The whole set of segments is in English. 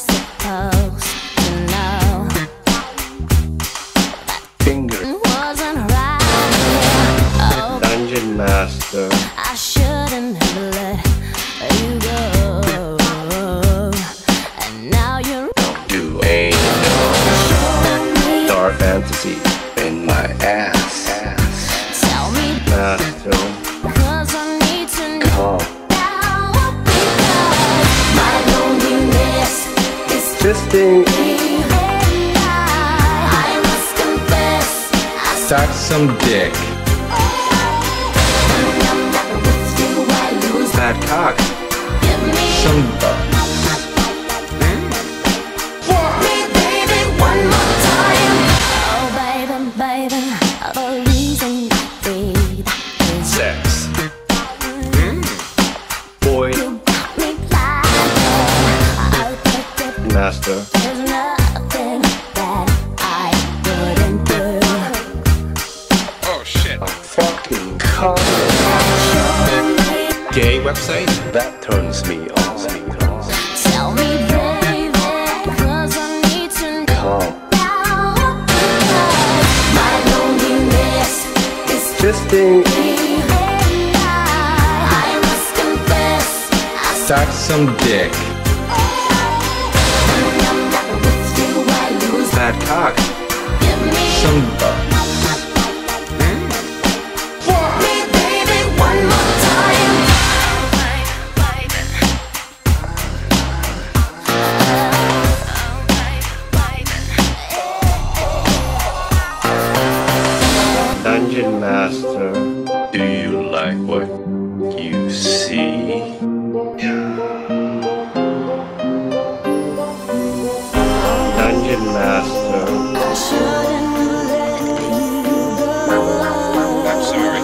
supposed to know that Finger wasn't right. Oh, Dungeon Master. I shouldn't have let you go, and now you're Don't do ain't no dark fantasy in my ass. tell me, Master, 'cause I need to know calm. now, because my loneliness is Fisting, leaving. I must confess, I suck some dick. when I'm not with you, I lose. Bad cock, Give me some butt. me, baby, one more time. Oh, baby, baby, the reason I breathe is Sex. Boy, you got me blind. I'll take it. master. There's nothing that I wouldn't do. Oh shit. A fucking cock. Gay website? That turns me on. Tell me, baby, 'cause I need to know Calm. now. My loneliness is Fisting, leaving. I must confess, I suck some dick. when I'm not with you, I lose. Bad cock, Give me some butt. me, baby, one more time. Dungeon Master. Do you like what you see? Dungeon Master. I shouldn't let you go. I'm sorry.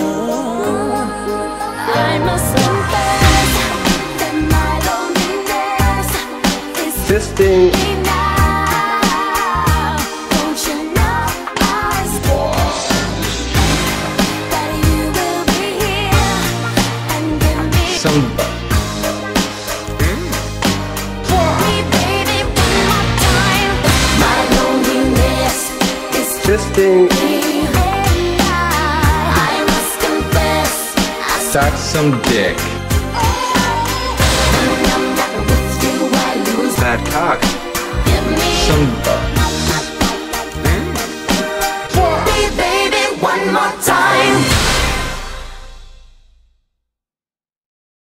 I must confess that my loneliness is Fisting, me now. Don't you know I that you will be here and give me some butt. me, baby, one more time. My loneliness is Fisting, leaving. I must confess, I suck some dick. when I'm not with you, I lose. Bad cock, Give me some butt. me, baby, one more time.